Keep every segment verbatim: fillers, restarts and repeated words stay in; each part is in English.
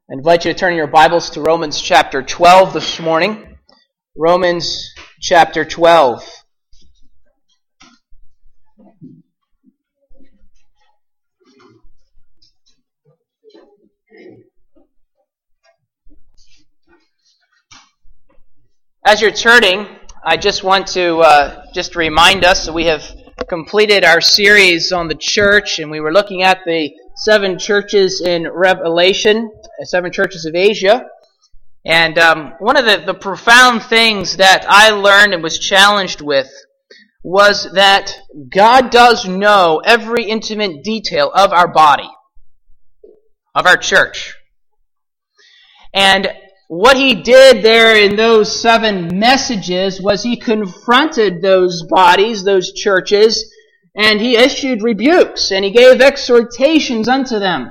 I invite you to turn your Bibles to Romans chapter twelve this morning. Romans chapter twelve. As you're turning, I just want to uh, just remind us that we have completed our series on the church, and we were looking at the seven churches in Revelation, seven churches of Asia. And um, one of the, the profound things that I learned and was challenged with was that God does know every intimate detail of our body, of our church. And what He did there in those seven messages was He confronted those bodies, those churches, and He issued rebukes, and He gave exhortations unto them.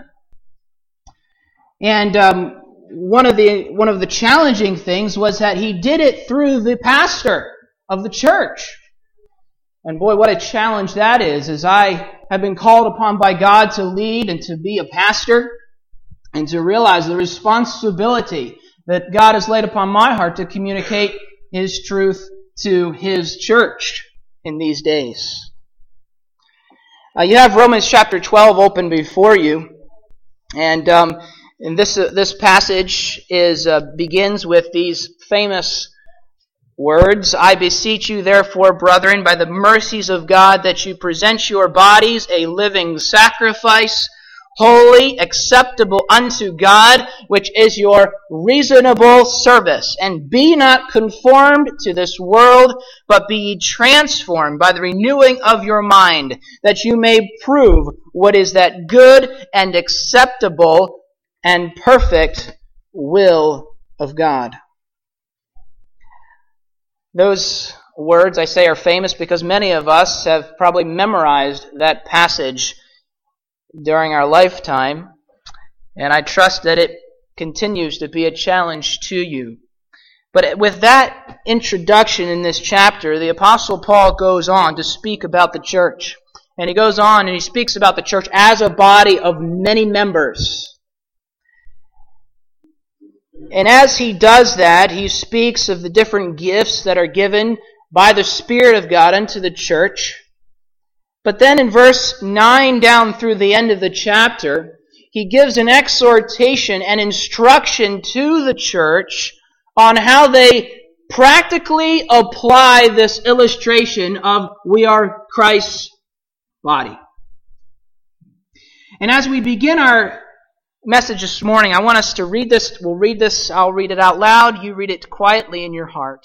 And um, one of the one of the challenging things was that He did it through the pastor of the church. And boy, what a challenge that is, as I have been called upon by God to lead and to be a pastor, and to realize the responsibility that God has laid upon my heart to communicate His truth to His church in these days. Uh, you have Romans chapter twelve open before you, and um, and this uh, this passage is uh, begins with these famous words: "I beseech you, therefore, brethren, by the mercies of God, that you present your bodies a living sacrifice, holy, acceptable unto God, which is your reasonable service. And be not conformed to this world, but be ye transformed by the renewing of your mind, that you may prove what is that good and acceptable and perfect will of God." Those words, I say, are famous because many of us have probably memorized that passage during our lifetime, and I trust that it continues to be a challenge to you. But with that introduction in this chapter, the Apostle Paul goes on to speak about the church. And he goes on and he speaks about the church as a body of many members. And as he does that, he speaks of the different gifts that are given by the Spirit of God unto the church. But then in verse nine down through the end of the chapter, he gives an exhortation and instruction to the church on how they practically apply this illustration of we are Christ's body. And as we begin our message this morning, I want us to read this. We'll read this. I'll read it out loud. You read it quietly in your heart.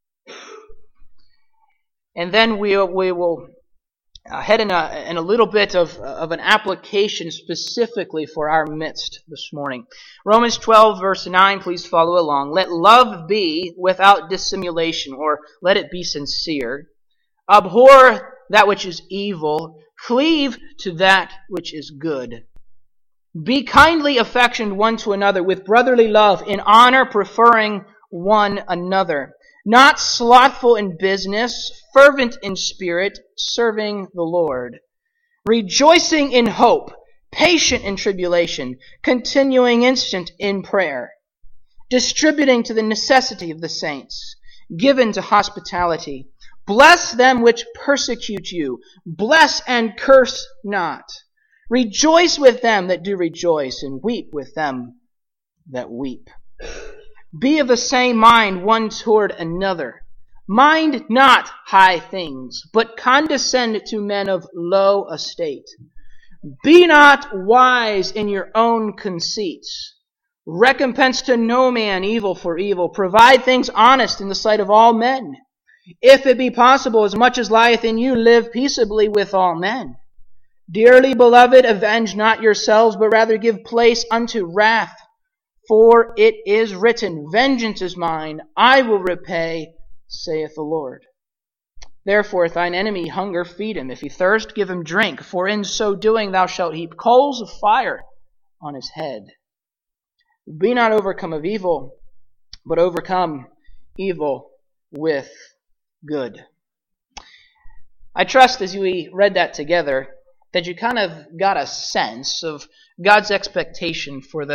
And then we, we will Uh, head in a, in a little bit of, of an application specifically for our midst this morning. Romans twelve, verse nine, please follow along. "Let love be without dissimulation," or let it be sincere. "Abhor that which is evil. Cleave to that which is good. Be kindly affectioned one to another with brotherly love, in honor preferring one another. Not slothful in business, fervent in spirit, serving the Lord. Rejoicing in hope, patient in tribulation, continuing instant in prayer. Distributing to the necessity of the saints, given to hospitality. Bless them which persecute you. Bless and curse not. Rejoice with them that do rejoice, and weep with them that weep. Be of the same mind one toward another. Mind not high things, but condescend to men of low estate. Be not wise in your own conceits. Recompense to no man evil for evil. Provide things honest in the sight of all men. If it be possible, as much as lieth in you, live peaceably with all men. Dearly beloved, avenge not yourselves, but rather give place unto wrath. For it is written, Vengeance is mine, I will repay, saith the Lord. Therefore, if thine enemy hunger, feed him. If he thirst, give him drink. For in so doing thou shalt heap coals of fire on his head. Be not overcome of evil, but overcome evil with good." I trust as we read that together that you kind of got a sense of God's expectation for the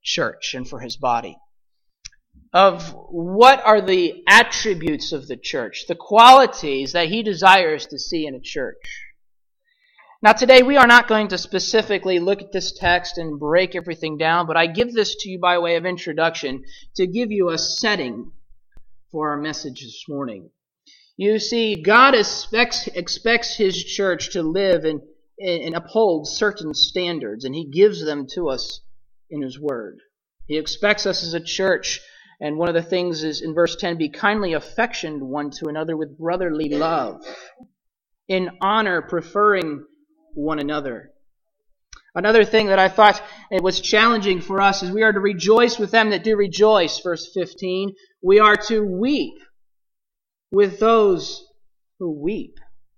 church and for his body. Of what are the attributes of the church, the qualities that he desires to see in a church. Now today we are not going to specifically look at this text and break everything down, but I give this to you by way of introduction to give you a setting for our message this morning. You see, God expects, expects his church to live and, and uphold certain standards, and he gives them to us in his word. He expects us as a church, and one of the things is in verse ten, be kindly affectioned one to another with brotherly love, in honor preferring one another. Another thing that I thought it was challenging for us is we are to rejoice with them that do rejoice, verse fifteen. We are to weep with those who weep.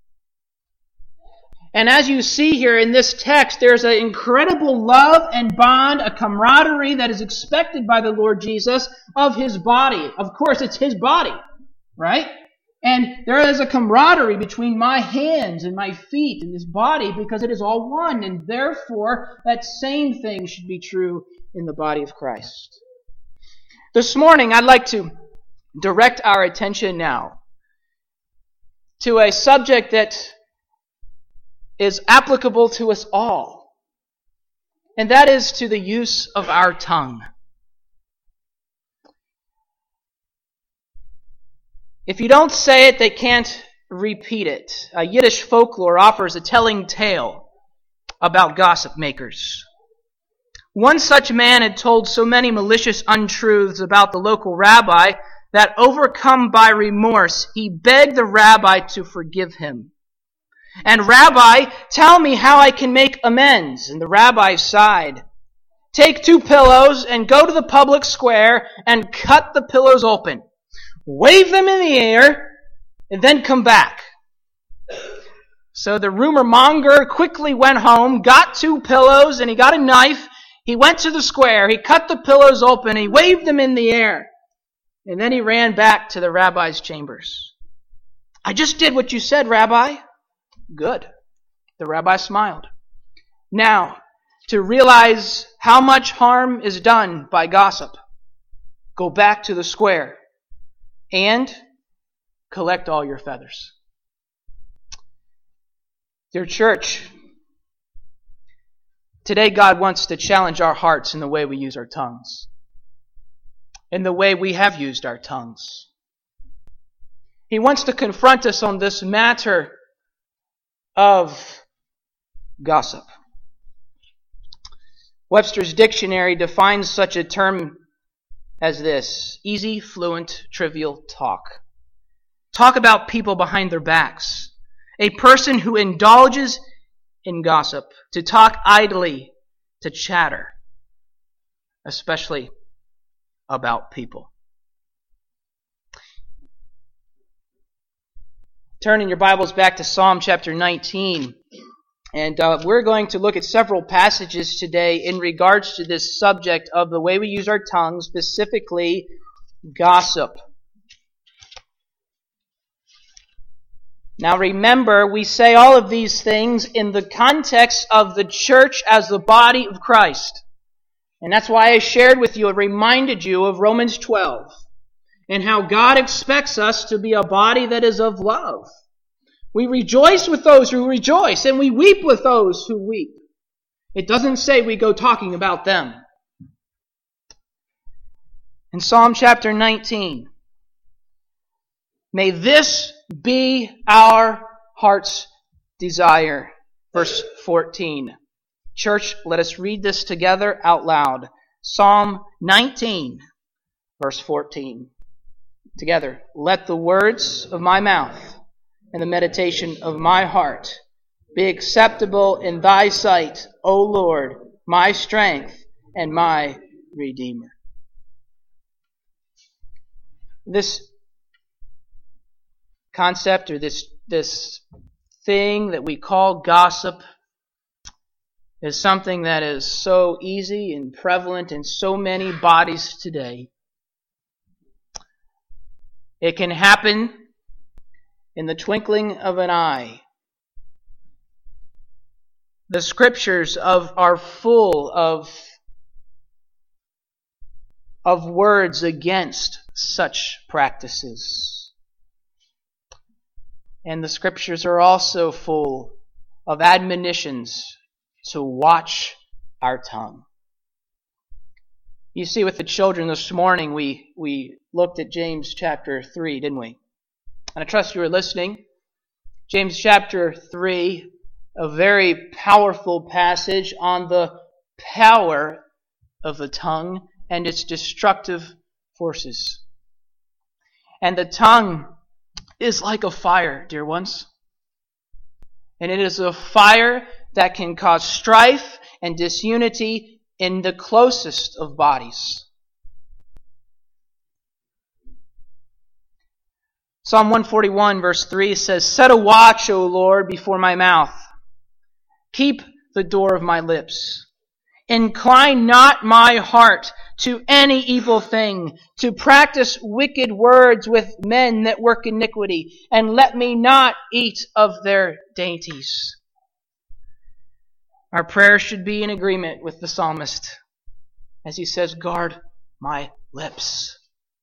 And as you see here in this text, there's an incredible love and bond, a camaraderie that is expected by the Lord Jesus of his body. Of course, it's his body, right? And there is a camaraderie between my hands and my feet and this body because it is all one. And therefore, that same thing should be true in the body of Christ. This morning, I'd like to direct our attention now to a subject that is applicable to us all. And that is to the use of our tongue. If you don't say it, they can't repeat it. A Yiddish folklore offers a telling tale about gossip makers. One such man had told so many malicious untruths about the local rabbi that, overcome by remorse, he begged the rabbi to forgive him. And, "Rabbi, tell me how I can make amends." And the rabbi sighed. "Take two pillows and go to the public square and cut the pillows open. Wave them in the air and then come back." So the rumor monger quickly went home, got two pillows, and he got a knife. He went to the square. He cut the pillows open. He waved them in the air. And then he ran back to the rabbi's chambers. "I just did what you said, Rabbi." "Good." The rabbi smiled. "Now, to realize how much harm is done by gossip, go back to the square and collect all your feathers." Dear church, today God wants to challenge our hearts in the way we use our tongues, in the way we have used our tongues. He wants to confront us on this matter of gossip. Webster's dictionary defines such a term as this: easy, fluent, trivial talk. Talk about people behind their backs. A person who indulges in gossip, to talk idly, to chatter, especially about people. Turn in your Bibles back to Psalm chapter nineteen. And uh, we're going to look at several passages today in regards to this subject of the way we use our tongue, specifically gossip. Now remember, we say all of these things in the context of the church as the body of Christ. And that's why I shared with you and reminded you of Romans twelve and how God expects us to be a body that is of love. We rejoice with those who rejoice, and we weep with those who weep. It doesn't say we go talking about them. In Psalm chapter nineteen, may this be our heart's desire. Verse fourteen. Church, let us read this together out loud. Psalm nineteen, verse fourteen. Together, let the words of my mouth and the meditation of my heart be acceptable in thy sight, O Lord, my strength and my Redeemer. This concept, or this, this thing that we call gossip, is something that is so easy and prevalent in so many bodies today. It can happen in the twinkling of an eye. The scriptures of are full of of words against such practices. And the Scriptures are also full of admonitions to watch our tongue. You see, with the children this morning, we, we looked at James chapter three, didn't we? And I trust you were listening. James chapter three, a very powerful passage on the power of the tongue and its destructive forces. And the tongue is like a fire, dear ones. And it is a fire that can cause strife and disunity in the closest of bodies. Psalm one forty-one verse three says, "Set a watch, O Lord, before my mouth. Keep the door of my lips. Incline not my heart to any evil thing, to practice wicked words with men that work iniquity, and let me not eat of their dainties." Our prayer should be in agreement with the psalmist as he says, "Guard my lips."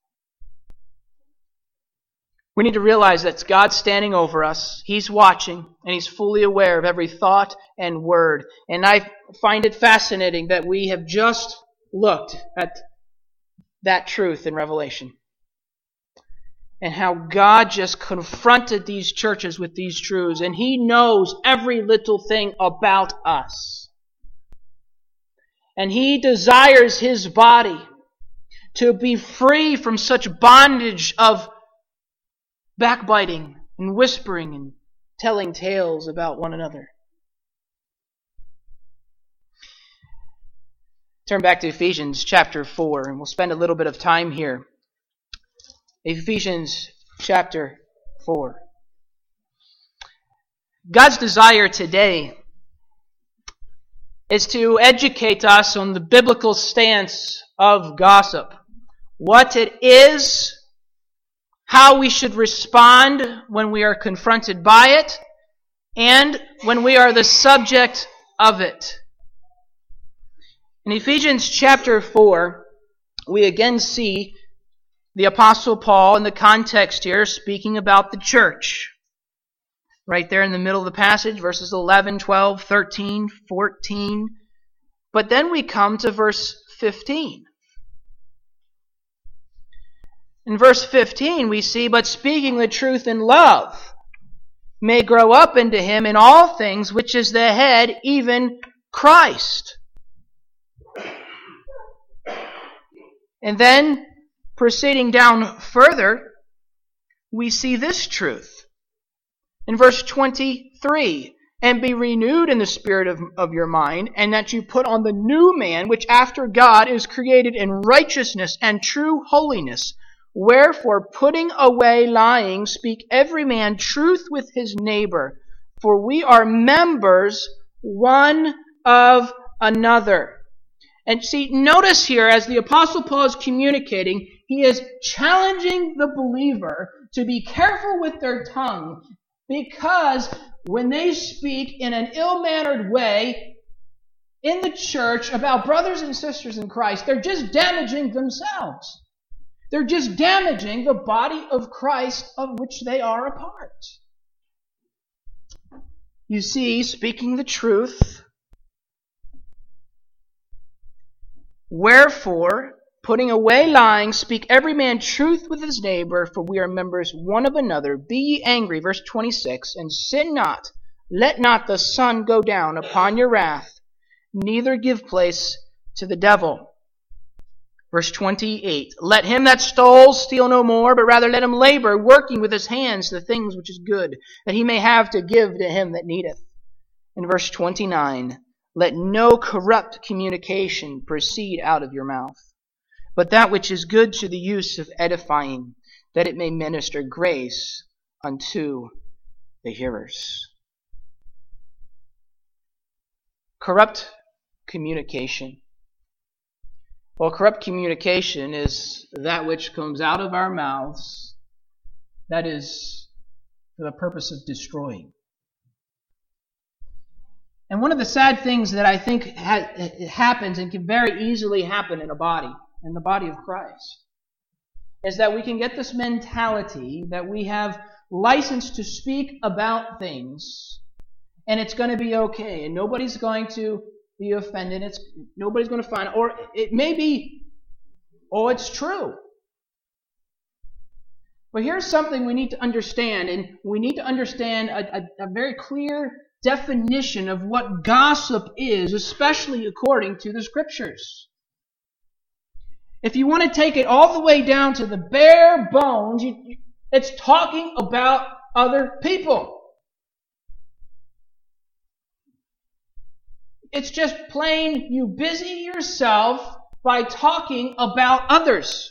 We need to realize that God's standing over us. He's watching, and He's fully aware of every thought and word. And I find it fascinating that we have just looked at that truth in Revelation. And how God just confronted these churches with these truths. And He knows every little thing about us. And He desires His body to be free from such bondage of backbiting and whispering and telling tales about one another. Turn back to Ephesians chapter four, and we'll spend a little bit of time here. Ephesians chapter four. God's desire today is to educate us on the biblical stance of gossip. What it is, how we should respond when we are confronted by it, and when we are the subject of it. In Ephesians chapter four, we again see the Apostle Paul in the context here speaking about the church. Right there in the middle of the passage, verses eleven, twelve, thirteen, fourteen. But then we come to verse fifteen. In verse fifteen we see, "But speaking the truth in love may grow up into Him in all things, which is the head, even Christ." And then, proceeding down further, we see this truth. In verse twenty-three, "And be renewed in the spirit of, of your mind, and that you put on the new man, which after God is created in righteousness and true holiness. Wherefore, putting away lying, speak every man truth with his neighbor, for we are members one of another." And see, notice here, as the Apostle Paul is communicating, he is challenging the believer to be careful with their tongue, because when they speak in an ill-mannered way in the church about brothers and sisters in Christ, they're just damaging themselves. They're just damaging the body of Christ of which they are a part. You see, speaking the truth, "Wherefore, putting away lying, speak every man truth with his neighbor, for we are members one of another. Be ye angry," verse twenty-six, "and sin not. Let not the sun go down upon your wrath, neither give place to the devil." Verse twenty-eight, "Let him that stole steal no more, but rather let him labor, working with his hands the things which is good, that he may have to give to him that needeth." In verse twenty-nine, "Let no corrupt communication proceed out of your mouth, but that which is good to the use of edifying, that it may minister grace unto the hearers." Corrupt communication. Well, corrupt communication is that which comes out of our mouths that is for the purpose of destroying. And one of the sad things that I think ha- happens and can very easily happen in a body in the body of Christ is that we can get this mentality that we have license to speak about things and it's going to be okay and nobody's going to be offended. It's nobody's going to find, or it may be, oh, it's true. But here's something we need to understand, and we need to understand a, a, a very clear definition of what gossip is, especially according to the Scriptures. If you want to take it all the way down to the bare bones, you, you, it's talking about other people. It's just plain you busy yourself by talking about others.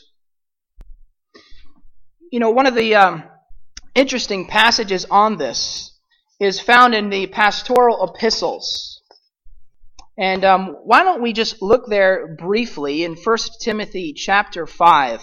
You know, one of the um, interesting passages on this is found in the pastoral epistles. And um, why don't we just look there briefly in First Timothy chapter five.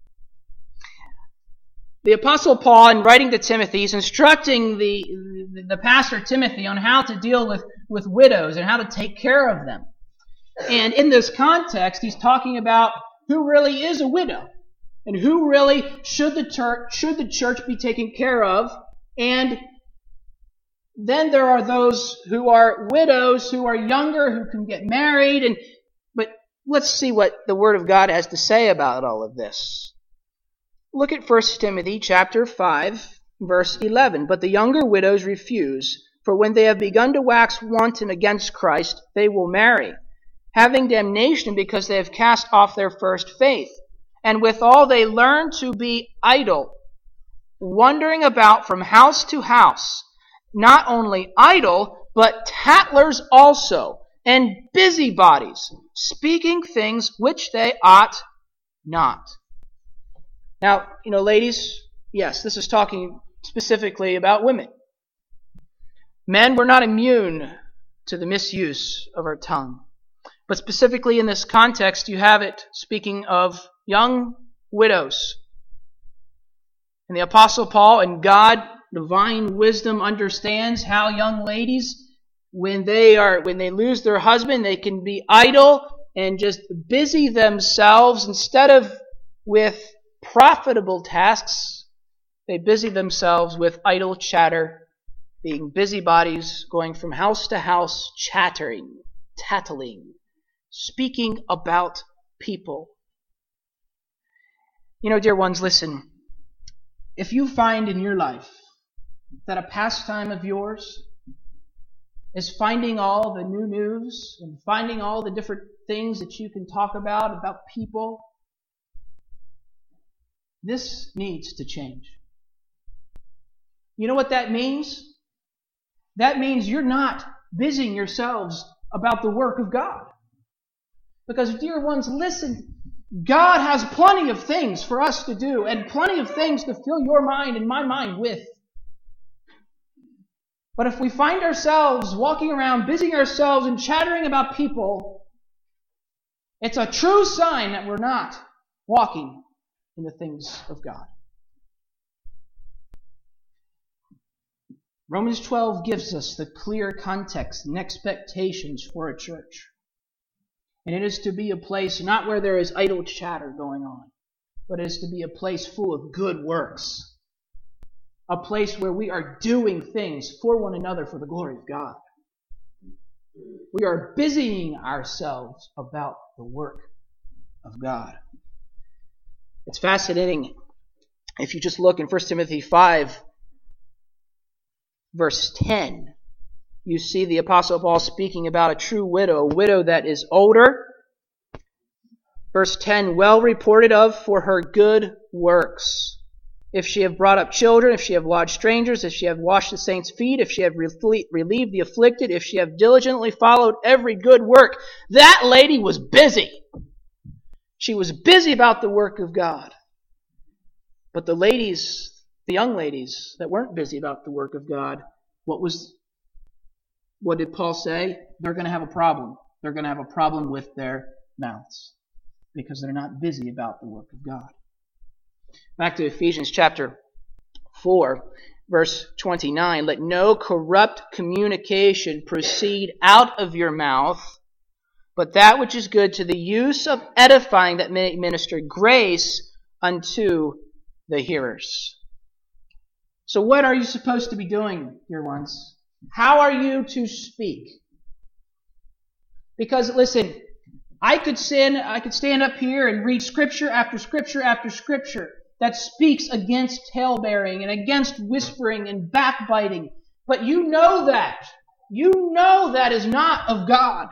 The Apostle Paul, in writing to Timothy, is instructing the, the, the pastor Timothy on how to deal with, with widows and how to take care of them. And in this context, he's talking about who really is a widow and who really should the church, should the church be taking care of. And then there are those who are widows, who are younger, who can get married. And but let's see what the Word of God has to say about all of this. Look at First Timothy chapter five, verse eleven. But the younger widows refuse, for when they have begun to wax wanton against Christ, they will marry, having damnation because they have cast off their first faith. And withal they learn to be idle, wandering about from house to house, not only idle, but tattlers also, and busybodies, speaking things which they ought not. Now, you know, ladies, yes, this is talking specifically about women. Men, we're not immune to the misuse of our tongue. But specifically in this context, you have it speaking of young widows. And the Apostle Paul and God, divine wisdom, understands how young ladies, when they are when they lose their husband, they can be idle and just busy themselves instead of with profitable tasks. They busy themselves with idle chatter, being busybodies, going from house to house, chattering, tattling, speaking about people. You know, dear ones, listen. If you find in your life that a pastime of yours is finding all the new news and finding all the different things that you can talk about, about people, this needs to change. You know what that means? That means you're not busying yourselves about the work of God. Because, dear ones, listen, God has plenty of things for us to do and plenty of things to fill your mind and my mind with. But if we find ourselves walking around, busying ourselves and chattering about people, it's a true sign that we're not walking in the things of God. Romans twelve gives us the clear context and expectations for a church. And it is to be a place not where there is idle chatter going on, but it is to be a place full of good works. A place where we are doing things for one another for the glory of God. We are busying ourselves about the work of God. It's fascinating. If you just look in First Timothy five, verse ten, you see the Apostle Paul speaking about a true widow, a widow that is older. Verse ten, well reported of for her good works. If she have brought up children, if she have lodged strangers, if she have washed the saints' feet, if she have relieved the afflicted, if she have diligently followed every good work. That lady was busy. She was busy about the work of God. But the ladies, the young ladies that weren't busy about the work of God, what was, what did Paul say? They're going to have a problem. They're going to have a problem with their mouths because they're not busy about the work of God. Back to Ephesians chapter four, verse twenty-nine. Let no corrupt communication proceed out of your mouth, but that which is good to the use of edifying, that may minister grace unto the hearers. So what are you supposed to be doing, dear ones? How are you to speak? Because listen, I could sin, I could stand up here and read scripture after scripture after scripture that speaks against talebearing and against whispering and backbiting. But you know that. You know that is not of God.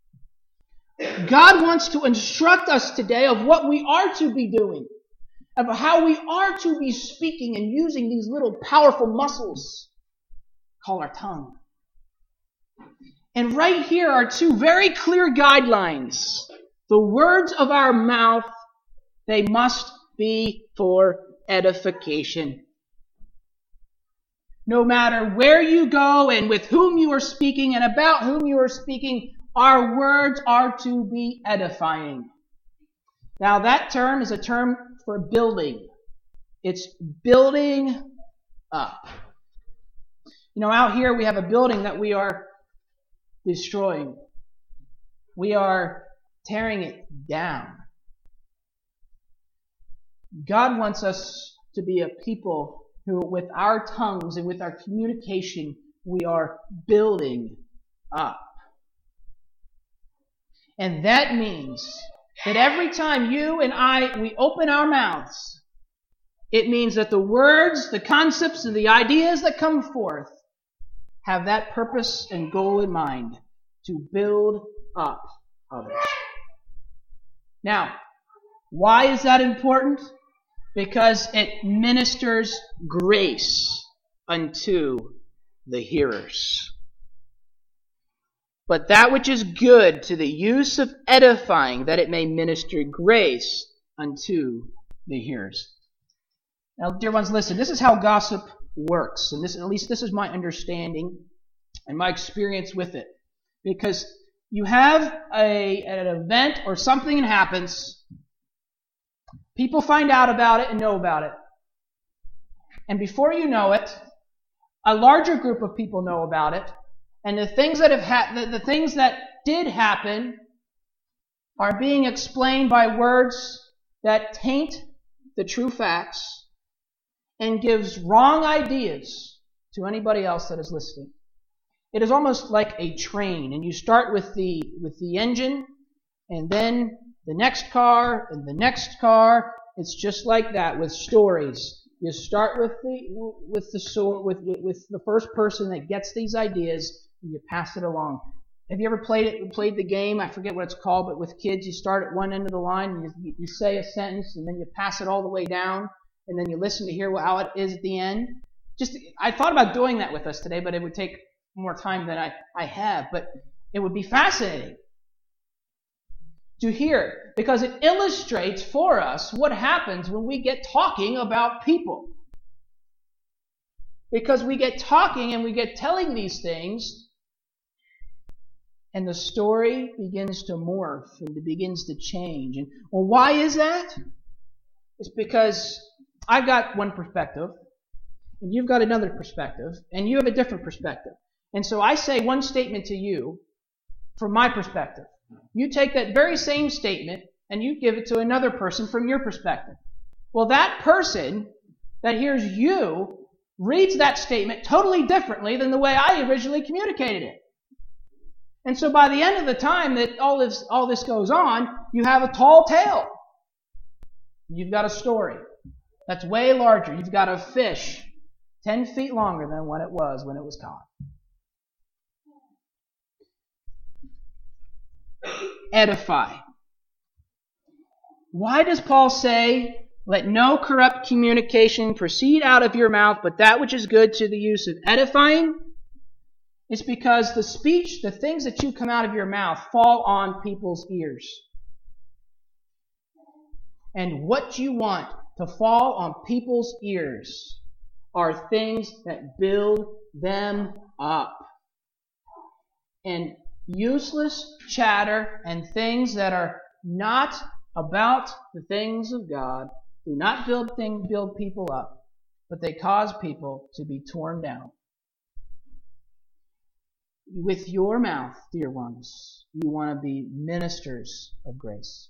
God wants to instruct us today of what we are to be doing, of how we are to be speaking and using these little powerful muscles called our tongue. And right here are two very clear guidelines. The words of our mouth, they must be for edification. No matter where you go and with whom you are speaking and about whom you are speaking, our words are to be edifying. Now that term is a term for building. It's building up. You know, out here we have a building that we are destroying. We are tearing it down. God wants us to be a people who, with our tongues and with our communication, we are building up. And that means that every time you and I, we open our mouths, it means that the words, the concepts, and the ideas that come forth have that purpose and goal in mind, to build up others. Now, why is that important? Because it ministers grace unto the hearers. But that which is good to the use of edifying, that it may minister grace unto the hearers. Now, dear ones, listen, this is how gossip works. And this, at least this is my understanding and my experience with it. Because you have a, an event or something that happens, people find out about it and know about it. And before you know it, a larger group of people know about it. And the things that have ha- the, the things that did happen are being explained by words that taint the true facts and gives wrong ideas to anybody else that is listening. It is almost like a train, and you start with the with the engine, and then the next car, and the next car. It's just like that with stories. You start with the with the with with the first person that gets these ideas, and you pass it along. Have you ever played it? Played the game? I forget what it's called, but with kids, you start at one end of the line, and you, you say a sentence, and then you pass it all the way down, and then you listen to hear how it is at the end. Just, I thought about doing that with us today, but it would take more time than I, I have. But it would be fascinating to hear, because it illustrates for us what happens when we get talking about people. Because we get talking and we get telling these things, and the story begins to morph and it begins to change. And well, why is that? It's because I've got one perspective, and you've got another perspective, and you have a different perspective. And so I say one statement to you from my perspective. You take that very same statement and you give it to another person from your perspective. Well, that person that hears you reads that statement totally differently than the way I originally communicated it. And so by the end of the time that all this all this goes on, you have a tall tale. You've got a story that's way larger. You've got a fish ten feet longer than what it was when it was caught. Edify. Why does Paul say, let no corrupt communication proceed out of your mouth, but that which is good to the use of edifying? It's because the speech, the things that you come out of your mouth, fall on people's ears. And what you want to fall on people's ears are things that build them up. And useless chatter and things that are not about the things of God do not build things, build people up, but they cause people to be torn down. with your mouth, dear ones, you want to be ministers of grace.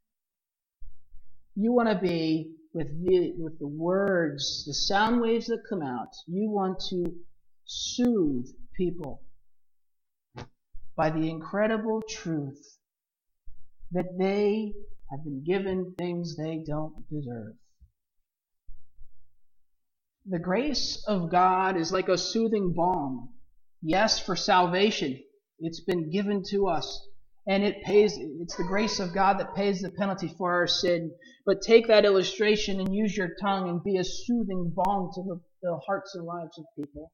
You want to be, with the, with the words, the sound waves that come out, you want to soothe people by the incredible truth that they have been given things they don't deserve. The grace of God is like a soothing balm. Yes, for salvation. It's been given to us. And it pays, it's the grace of God that pays the penalty for our sin. But take that illustration and use your tongue and be a soothing balm to the, the hearts and lives of people.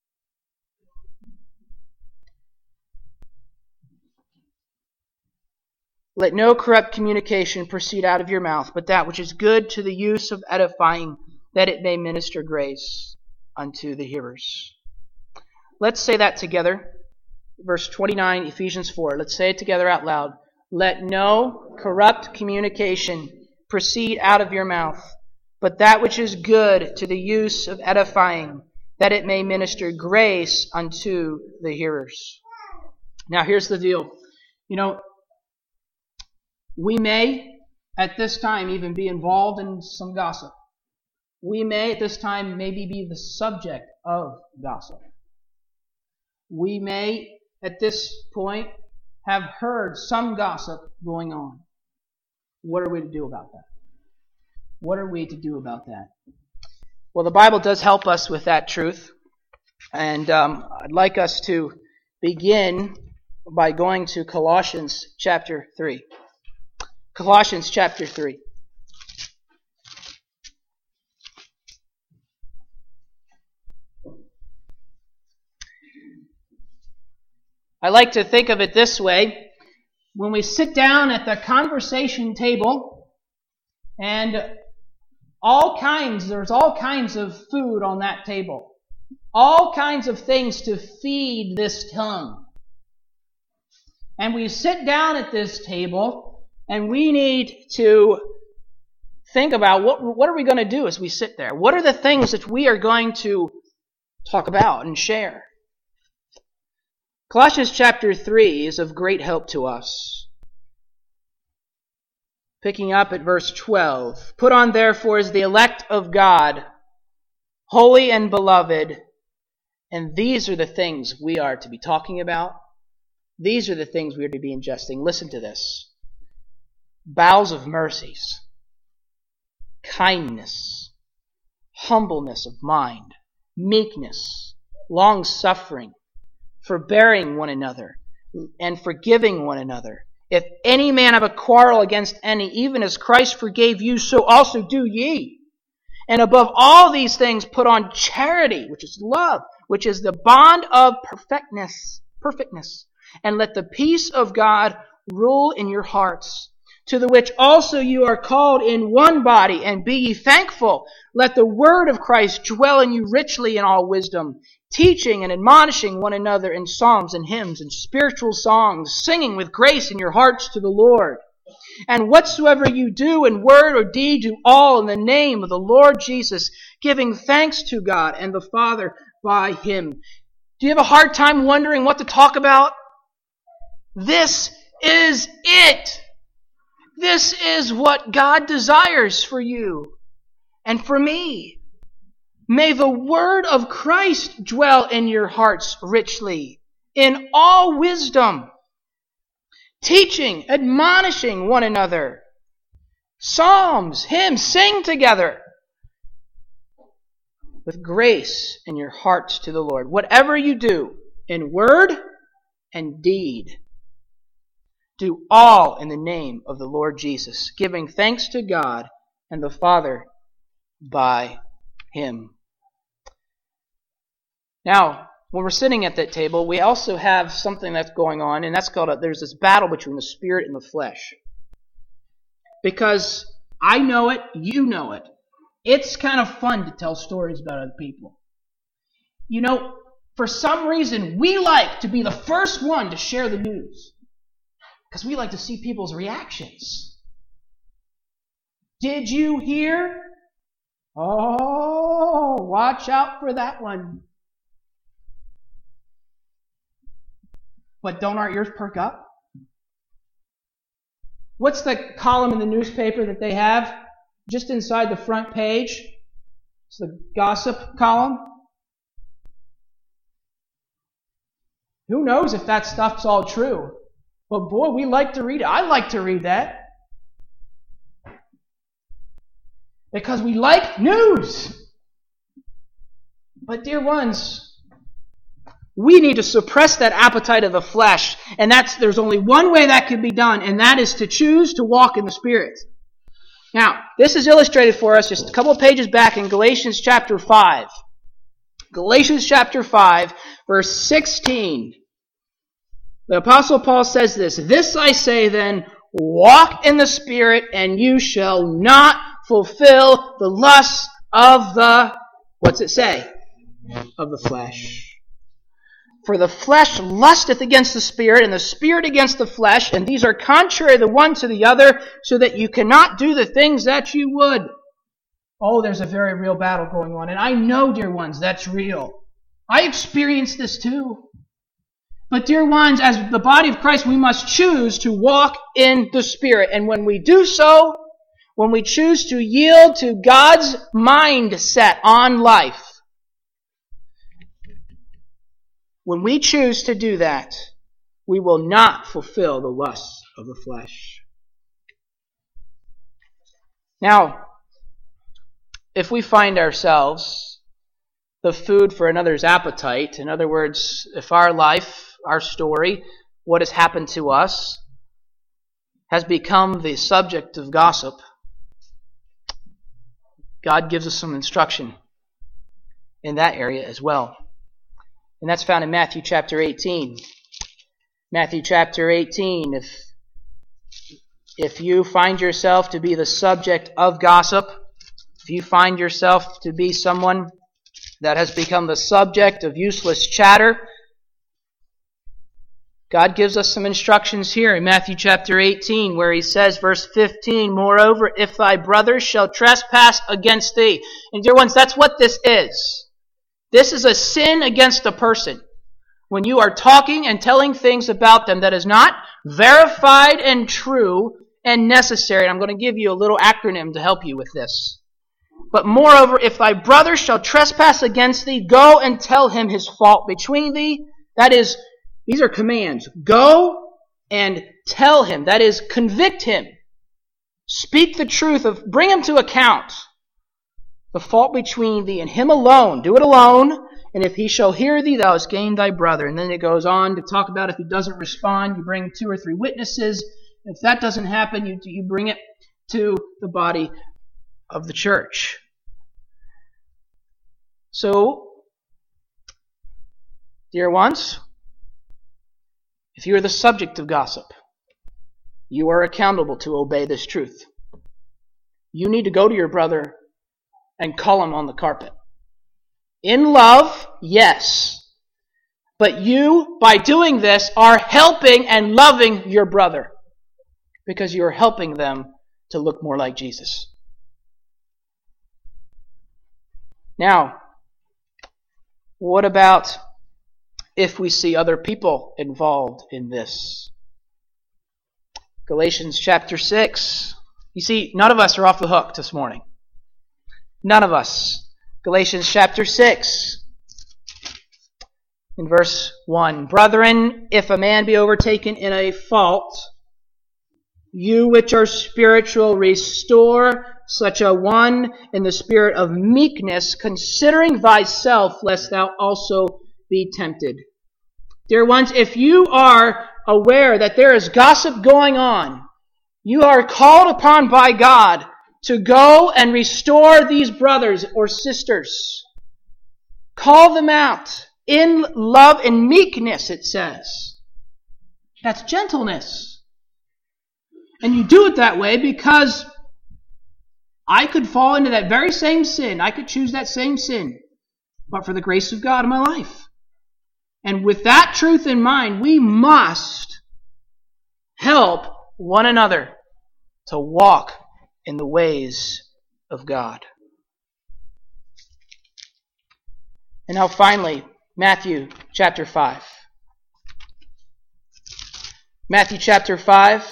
Let no corrupt communication proceed out of your mouth, but that which is good to the use of edifying, that it may minister grace unto the hearers. Let's say that together. Verse twenty-nine, Ephesians four. Let's say it together out loud. Let no corrupt communication proceed out of your mouth, but that which is good to the use of edifying, that it may minister grace unto the hearers. Now here's the deal. You know, we may at this time even be involved in some gossip. We may at this time maybe be the subject of gossip. We may at this point have heard some gossip going on. What are we to do about that? What are we to do about that? Well, the Bible does help us with that truth. And um, I'd like us to begin by going to Colossians chapter three. Colossians chapter three. I like to think of it this way. When we sit down at the conversation table, and all kinds, there's all kinds of food on that table. All kinds of things to feed this tongue. And we sit down at this table, and we need to think about what, what are we going to do as we sit there? What are the things that we are going to talk about and share? Colossians chapter three is of great help to us. Picking up at verse twelve. Put on therefore as the elect of God, holy and beloved, and these are the things we are to be talking about. These are the things we are to be ingesting. Listen to this. Bowels of mercies, kindness, humbleness of mind, meekness, long-suffering, forbearing one another, and forgiving one another. If any man have a quarrel against any, even as Christ forgave you, so also do ye. And above all these things put on charity, which is love, which is the bond of perfectness, perfectness. And let the peace of God rule in your hearts, to the which also you are called in one body, and be ye thankful. Let the word of Christ dwell in you richly in all wisdom, teaching and admonishing one another in psalms and hymns and spiritual songs, singing with grace in your hearts to the Lord. And whatsoever you do in word or deed, do all in the name of the Lord Jesus, giving thanks to God and the Father by Him. Do you have a hard time wondering what to talk about? This is it. This is what God desires for you and for me. May the word of Christ dwell in your hearts richly, in all wisdom, teaching, admonishing one another. Psalms, hymns, sing together with grace in your hearts to the Lord. Whatever you do in word and deed, do all in the name of the Lord Jesus, giving thanks to God and the Father by Him. Now, when we're sitting at that table, we also have something that's going on, and that's called a, there's this battle between the spirit and the flesh. Because I know it, you know it. It's kind of fun to tell stories about other people. You know, for some reason, we like to be the first one to share the news. Because we like to see people's reactions. Did you hear? Oh, watch out for that one. But don't our ears perk up? What's the column in the newspaper that they have just inside the front page? It's the gossip column. Who knows if that stuff's all true? But boy, we like to read it. I like to read that. Because we like news. But dear ones, we need to suppress that appetite of the flesh. And that's there's only one way that can be done, and that is to choose to walk in the Spirit. Now, this is illustrated for us just a couple of pages back in Galatians chapter five. Galatians chapter five, verse sixteen. The Apostle Paul says this, "This I say then, walk in the Spirit, and you shall not fulfill the lusts of the," what's it say? Of the flesh. "For the flesh lusteth against the Spirit, and the Spirit against the flesh, and these are contrary the one to the other, so that you cannot do the things that you would." Oh, there's a very real battle going on. And I know, dear ones, that's real. I experienced this too. But dear ones, as the body of Christ, we must choose to walk in the Spirit. And when we do so, when we choose to yield to God's mindset on life, when we choose to do that, we will not fulfill the lusts of the flesh. Now, if we find ourselves the food for another's appetite, in other words, if our life, our story, what has happened to us, has become the subject of gossip, God gives us some instruction in that area as well. And that's found in Matthew chapter eighteen. Matthew chapter eighteen. If, if you find yourself to be the subject of gossip, if you find yourself to be someone that has become the subject of useless chatter, God gives us some instructions here in Matthew chapter eighteen, where He says, verse fifteen, "Moreover, if thy brother shall trespass against thee." And dear ones, that's what this is. This is a sin against a person. When you are talking and telling things about them that is not verified and true and necessary. And I'm going to give you a little acronym to help you with this. "But moreover, if thy brother shall trespass against thee, go and tell him his fault between thee." That is, these are commands. Go and tell him. That is, convict him. Speak the truth of, bring him to account. The fault between thee and him alone. Do it alone. And if he shall hear thee, thou hast gained thy brother. And then it goes on to talk about if he doesn't respond, you bring two or three witnesses. If that doesn't happen, you, you bring it to the body of the church. So, dear ones, if you are the subject of gossip, you are accountable to obey this truth. You need to go to your brother and call him on the carpet. In love, yes. But you, by doing this, are helping and loving your brother, because you are helping them to look more like Jesus. Now, what about if we see other people involved in this? Galatians chapter six. You see, none of us are off the hook this morning. None of us. Galatians chapter six. In verse one. "Brethren, if a man be overtaken in a fault, you which are spiritual, restore such a one in the spirit of meekness, considering thyself, lest thou also be tempted." Dear ones, if you are aware that there is gossip going on, you are called upon by God to go and restore these brothers or sisters. Call them out in love and meekness, it says. That's gentleness. And you do it that way because I could fall into that very same sin. I could choose that same sin, but for the grace of God in my life. And with that truth in mind, we must help one another to walk in the ways of God. And now finally, Matthew chapter five. Matthew chapter five.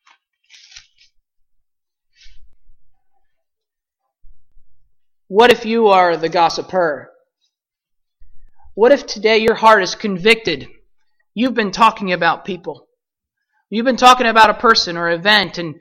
What if you are the gossiper? What if today your heart is convicted? You've been talking about people. You've been talking about a person or event, and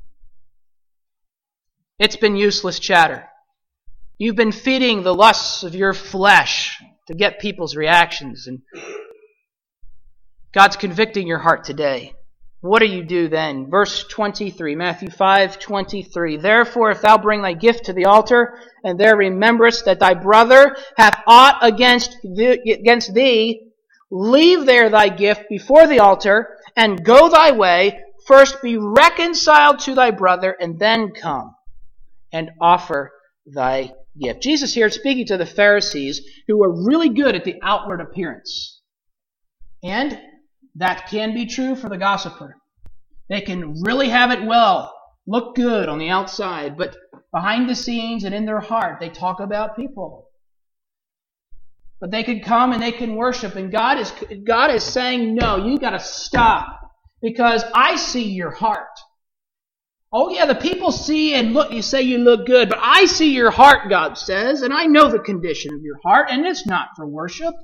it's been useless chatter. You've been feeding the lusts of your flesh to get people's reactions, and God's convicting your heart today. What do you do then? Verse twenty-three, Matthew five twenty-three. Therefore, if thou bring thy gift to the altar, and there rememberest that thy brother hath aught against thee, against thee, leave there thy gift before the altar, and go thy way. First be reconciled to thy brother, and then come and offer thy gift. Jesus here is speaking to the Pharisees, who were really good at the outward appearance. And that can be true for the gossiper. They can really have it well, look good on the outside, but behind the scenes and in their heart, they talk about people. But they can come and they can worship, and God is God is saying, no, you got to stop, because I see your heart. Oh yeah, the people see and look. You say you look good, but I see your heart, God says, and I know the condition of your heart, and it's not for worship.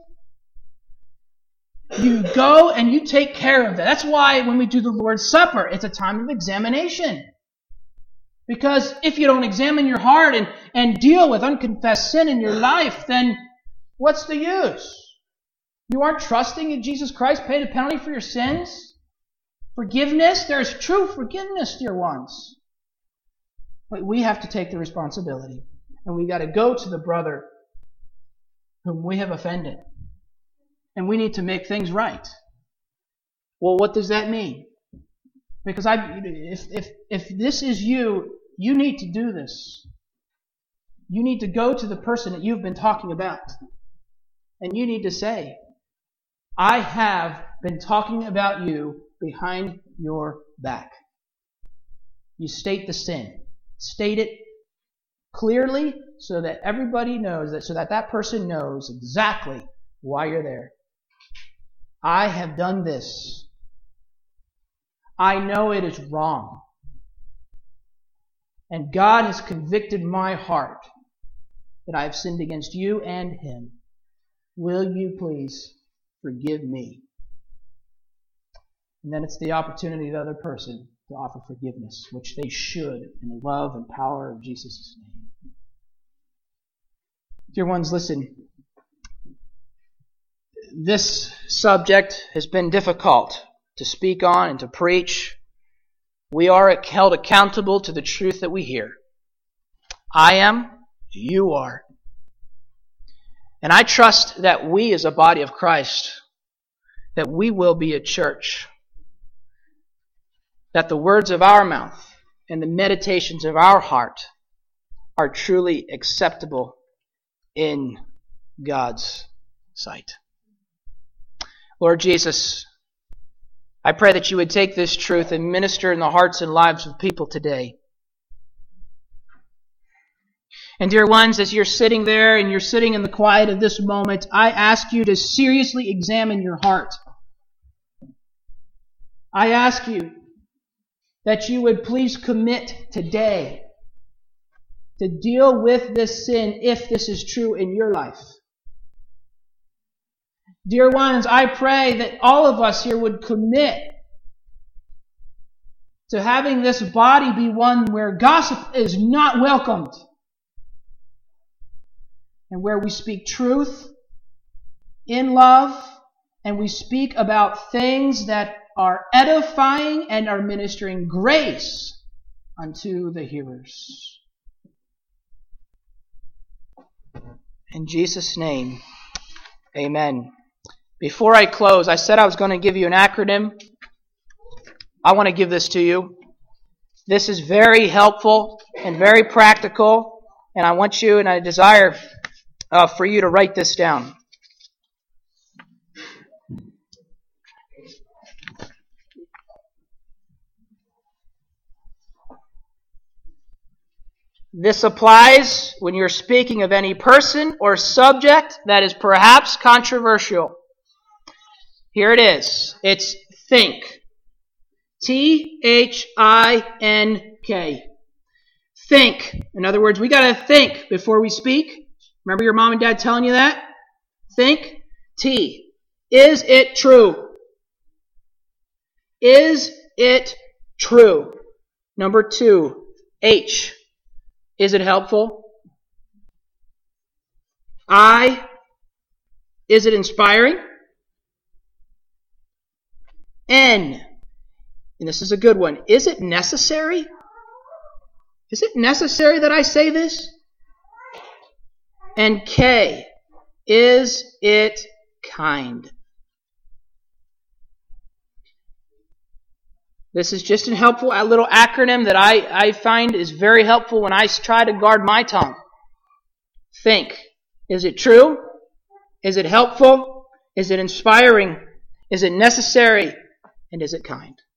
You go and you take care of that. That's why when we do the Lord's Supper, it's a time of examination. Because if you don't examine your heart and, and deal with unconfessed sin in your life, then what's the use? You aren't trusting in Jesus Christ paid the penalty for your sins? Forgiveness? There's true forgiveness, dear ones. But we have to take the responsibility. And we got to go to the brother whom we have offended. And we need to make things right. Well, what does that mean? Because I, if, if, if this is you, you need to do this. You need to go to the person that you've been talking about. And you need to say, I have been talking about you behind your back. You state the sin. State it clearly so that everybody knows, that so that that person knows exactly why you're there. I have done this. I know it is wrong. And God has convicted my heart that I have sinned against you and him. Will you please forgive me? And then it's the opportunity of the other person to offer forgiveness, which they should in the love and power of Jesus' name. Dear ones, listen. This subject has been difficult to speak on and to preach. We are held accountable to the truth that we hear. I am, you are. And I trust that we as a body of Christ, that we will be a church, that the words of our mouth and the meditations of our heart are truly acceptable in God's sight. Lord Jesus, I pray that you would take this truth and minister in the hearts and lives of people today. And dear ones, as you're sitting there and you're sitting in the quiet of this moment, I ask you to seriously examine your heart. I ask you that you would please commit today to deal with this sin if this is true in your life. Dear ones, I pray that all of us here would commit to having this body be one where gossip is not welcomed and where we speak truth in love and we speak about things that are edifying and are ministering grace unto the hearers. In Jesus' name, amen. Before I close, I said I was going to give you an acronym. I want to give this to you. This is very helpful and very practical, and I want you and I desire uh, for you to write this down. This applies when you're speaking of any person or subject that is perhaps controversial. Here it is. It's think. T H I N K. Think. In other words, we got to think before we speak. Remember your mom and dad telling you that? Think. T. Is it true? Is it true? Number two. H. Is it helpful? I. Is it inspiring? N. And this is a good one. Is it necessary? Is it necessary that I say this? And K. Is it kind? This is just a helpful a little acronym that I, I find is very helpful when I try to guard my tongue. Think. Is it true? Is it helpful? Is it inspiring? Is it necessary? And is it kind?